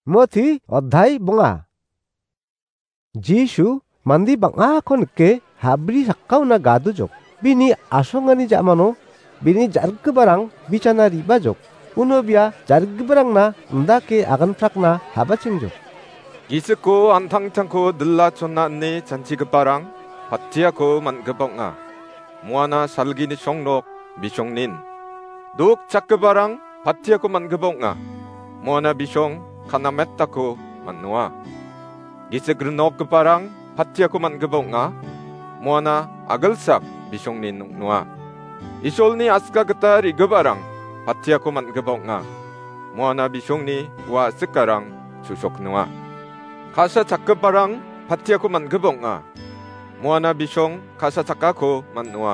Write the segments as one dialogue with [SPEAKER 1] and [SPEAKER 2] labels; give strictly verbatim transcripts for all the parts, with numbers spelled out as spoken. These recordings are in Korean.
[SPEAKER 1] Timothy अध्याय bunga. Jisu mandi banga kon ke habri sakau na gadu jok. Bini asongani jamano bini jarg barang bichana riba jok. Uno biya jarg barang na ndake agan prakna habaching jok.
[SPEAKER 2] 이스코 안탕탕코 늘라촌나니 잔치급바랑 바티아코 만급봉아 무아나 살기니 송록 미송닌 독 작급바랑 바티아코 만급봉아 무아나 비송 카나메타코 만누아 이스 그르녹 급바랑 바티아코 만급봉아 무아나 아글삭 비송닌 농누아 이솔니 아스카 그따리 급바랑 바티아코 만급봉아 무아나 비송니 와 스카랑 주속누아 가사 작급바랑 바티아코 만급봉아 무아나 비숑 가사 작가코 만누아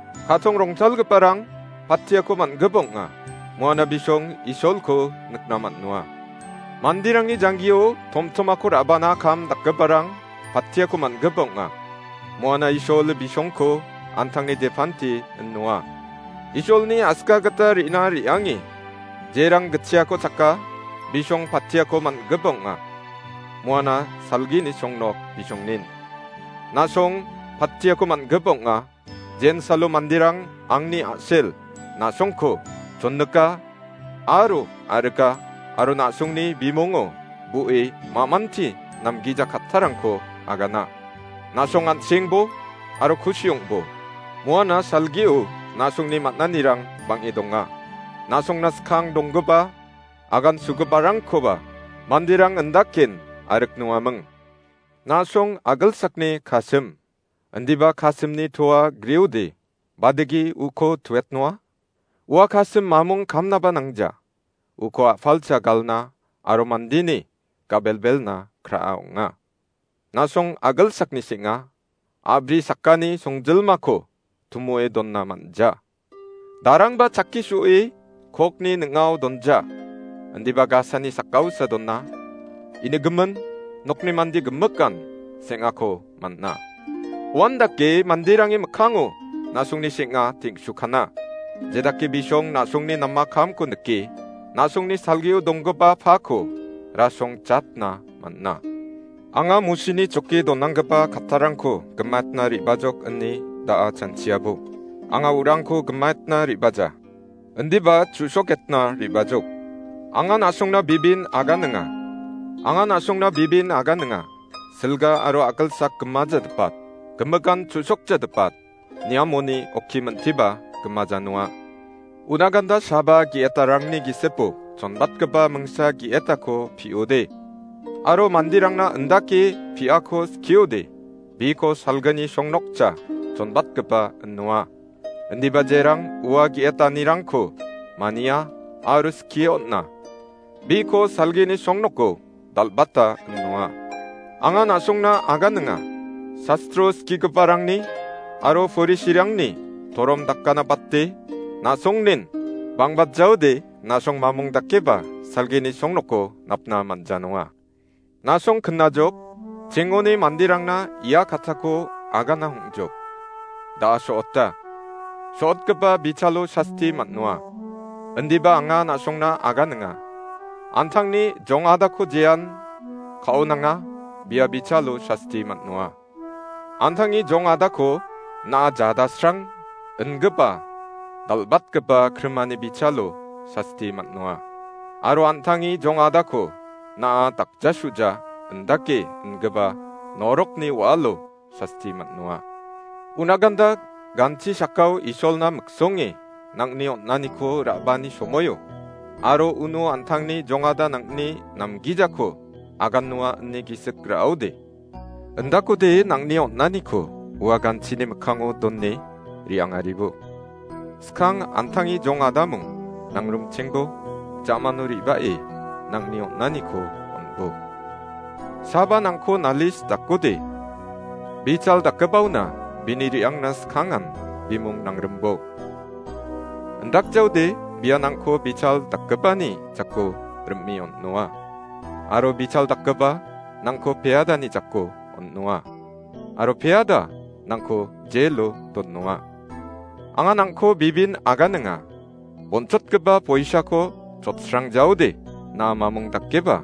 [SPEAKER 2] 가통롱철 급바랑 바티아코 만급봉아 무아나 비숑 이솔코 늑나 만누아 만디랑이 장기오 톰토마코 라바나 감 닭급바랑 바티아코 만급봉아 무아나 이솔 비숑코 안탕니 데판티 은누아 이솔니 아스카가타 리나 리앙이 제랑 그치아코 작가 비숑 바티아코 만급봉아 무아나 살기니 송록 비숑닌 나송 바티아코 만급봉아 젠살로 만디랑 앙니 아셀 나송코 존느까 아루 아르까 아루 나송니 비몽오 부이 마만티 남기자 카타랑코 아가나 나송 안생보 아루 쿠시용보 무아나 살기우 나송니 만나니랑 방이동아 나송 나스캉 동급바 아간 수급바랑코바 만디랑 은다킨 아륵누아멍 나송 아글삭니 가슴 은디바 가슴니 토아 그리우디 바드기 우코 투엣누아 우아 가슴 마몽 감나바 낭자 우코 팔차 갈나 아로만디니 가벨벨나 크라옹아 나송 아글삭니 싱아 아브리 사카니 송질마코 두모에 돈나 만자 나랑바 찾기 쇼이 콕니 능아오 돈자 은디바 가사니 사카우사 돈나 이네금은 녹니 만디 금먹간 생아코 만나 원답게 만디랑이 먹항우 나송니 생아 팅슈카나 제답게 비숑 나송니 남마 감고 느끼 나송니 살기우 동거바 파코 라송 잣나 만나 앙아 무시니 쫓기 도난거바 카타랑코 금맛나 리바족 언니 나아 잔치아부 앙아 우랑코 금맛나 리바자 은디바 주쇼겠나 리바족 앙아 나송나 비빈 아가능아 앙아 나송나 비빈 아가능아 슬가 아로 아글삭 금마자 드팟 금먹간 주속자 드팟 니아모니 오키먼 티바 금마자누아 우나간다 샤바 기에따랑니 기세포 전밭그바 멍사 기에따코 피오데 아로 만디랑나 은다키 피아코 스키오데 비코 살거니 송록자 전밭그바 은누아 은디바제랑 우아 기에따니랑코 마니아 아르 스키오나 비코 살기니 송록고 달바타 누아 앙아 나송나 아가능아 사스트로 스키급바랑니 아로 포리시량니 도롬 닦가나 바띠 나송린 방밭자우디 나송 마몽 닦게바 살기니 송놓고 납나 만자노아 나송 큰나족 쟁오니 만디랑나 이야 가타코 아가나 홍족 나 쇼었다 쇼엇급바 미찰로 샤스티 만노아 은디바 앙아 나송나 아가능아 안탕니 종아다코 제안 가오낭아 미아비찰로 샤스티 만누아 안탕니 종아다코 나 자다스랑 은급바 달밭급바 크르마니 비찰로 샤스티 만누아 아로 안탕니 종아다코 나 딱자슈자 은다케 은급바 노록니 와로 샤스티 만누아 우나간다 간치 샤카우 이솔나 묵송이 낭니 온나니코 라바니 쇼모요 아로 우노 안탕니 종아다 낭니 남기자코 아간누아 은니 기스크라우데 은다코데 낭니 온나니코 우아간치니 묵항오 돈니 리앙아리부 스캉 안탕이 종아다뭉 낭룸칭보 짜마누리바에 낭니 온나니코 온부 사바낭코 날리스 닥고데 비찰 닥까바우나 비니리앙나 스캉안 비뭉 낭름보 은닥자우데 비아낭코 비찰 닦급바니 자꾸 름미 온노아 아로 비찰 닦급바 낭코 베아다니 자꾸 온노아 아로 베아다 낭코 제일로 돈노아 앙아 낭코 비빈 아가능아 몬촛급바 보이샤코 좆스랑자우데 나 마몽 닦게바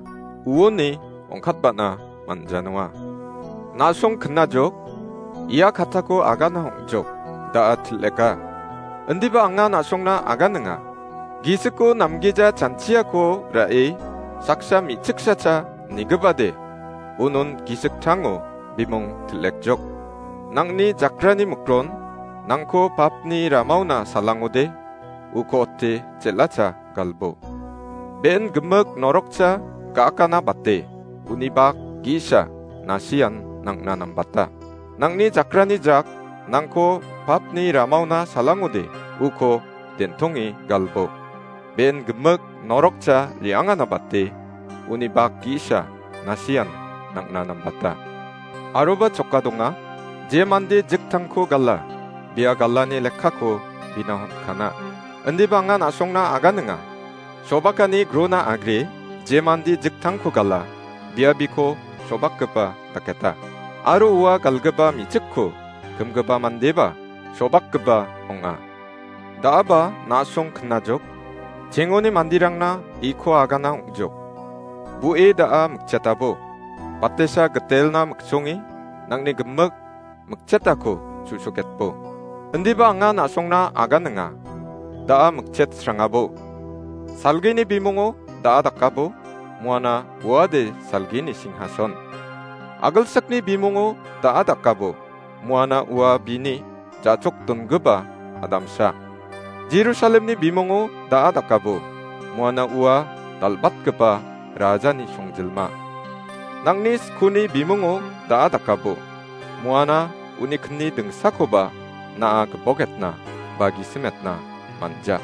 [SPEAKER 2] 우원이 옹갓바나 만자노아 나송 근나족 이야 같다고 아가나 홍족 다 틀레가 은디바 앙나 나송나 아가능아 기스코 남기자 잔치야코 라이 삭샤 미측샤차 니그바데 우논 기스탕오 비몽 틀렉족 낭니 자크라니 묵론 낭코 밥니 라마우나 살랑오데 우코오테 젤라차 갈보 벤 금먹 노록차 까까나 바테 우니박 기샤 나시안 낭나남 바타 낭니 자크라니 작 낭코 밥니 라마우나 살랑오데 우코 덴통이 갈보 벤 금먹 노록차 리앙아나 바테 우니박 기샤 나시안 낭나남 바타 아로바 족가동아 제만데 즉탕코 갈라 비아 갈라니 레카코 비나혼 카나 은디방아 나송나 아가능아 소바카니 그로나 아그리 제만디 즉탕코 갈라 비아비코 소박급바 다케타 아로우아 갈급바 미츠코 금급바 만데바 소박급바 홍아 다아바 나송 큰나족 쟁오니 만디랑나 이코 아가나 홍족 부에다아 묵차타보 바테샤 그텔나 묵송이 낭니 금먹 묵차타코 주소켓보 은디바 앙아 나송나 아가능아 다아 묵쳇 스랑아보 살기니 비몽오 다아 닦아보 무아나 우아데 살기니 싱하선 아글삭니 비몽오 다아 닦아보 무아나 우아 비니 자촉 돈그바 아담샤 제루살렘니 비몽오 다아 닦아보 무아나 우아 달밭그바 라자니 송질마 낭니 스쿠니 비몽오 다아 닦아보 무아나 우니 큰니 등사코바 나아 그보겠나 바기 스мет나 만자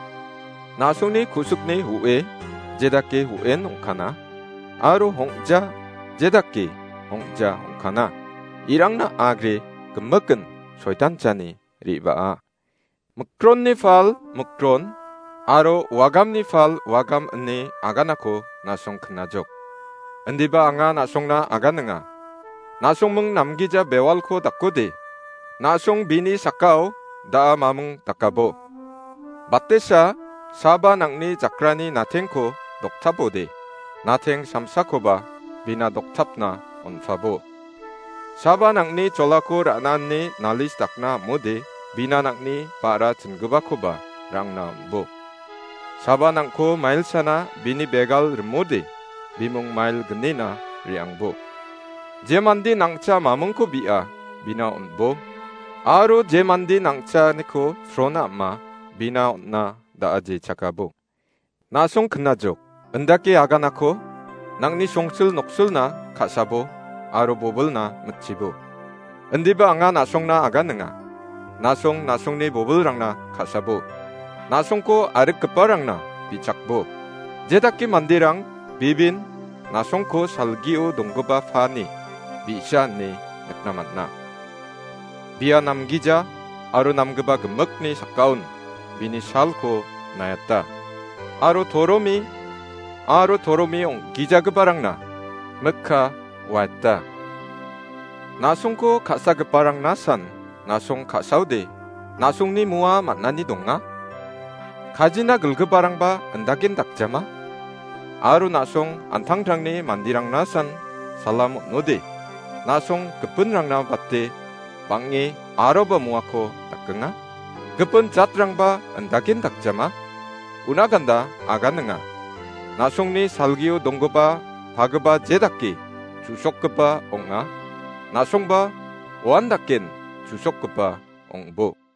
[SPEAKER 2] 나송니 구숙니 후에 제다케 후엔 홍카나 아로 홍자 제다케 홍자 홍카나 이랑나 아그레 금먹은 소이단자니 리바 묵크론니 팔 묵크론 아로 와감니 팔 와감 은니 아가나코 나송 큰나족 은디바 앙아 나송나 아가능아 나송มึง 남기자 메왈코 닦고데 나송 비니 사카오 다 마뭉 닦아보 바테샤 사바 낭니 자크라니 나탱코 녹타보데 나탱 삼사코바 비나 녹탑나 온파보 사바 낭니 졸라코 라나니 날리스 닦나 모데 비나 낭니 바라 진그바코바 랑나 온보 사바 낭코 마일사나 비니 베갈 르모데 비몽 마일 근니나 리앙보 제만디 낭차 마뭉코 비아 비나 온보 아로 제만디 낭차 니코 스로나 마 비나 온나 다아제 차카보 나송 큰나족 은다케 아가나코 낭니 송슬 녹슬나 가사보 아로 보블나 묻지보 은디바 앙아 나송나 아가능아 나송 나송니 보블랑나 가사보 나송코 아르크빠랑나 비착보 제다키 만디랑 비빈 나송코 살기오 동거바 파니 비샤니 맥나만나 비아 남기자 아로 남그바 금먹니 사카운 비니 샬코 나였다 아로 도로미 아로 도로미 옹 기자그바랑나 먹카 왔다 나송코 가사그바랑나 산 나송 가사우데 나송니 무아 만나니 동아 가지나 글그바랑바 은다긴 닥자마 아로 나송 안탕장니 만디랑나 산 살람 노데 나송 급분랑나 바테 방이 아로바 무아코 닦ың아 급분 잣랑바 은다긴 닥자마 우나간다 아가능아 나송니 살기오 동거바 바그바 제닥기 주속급바 옹아 나송바 오안닥겐 주속급바 옹보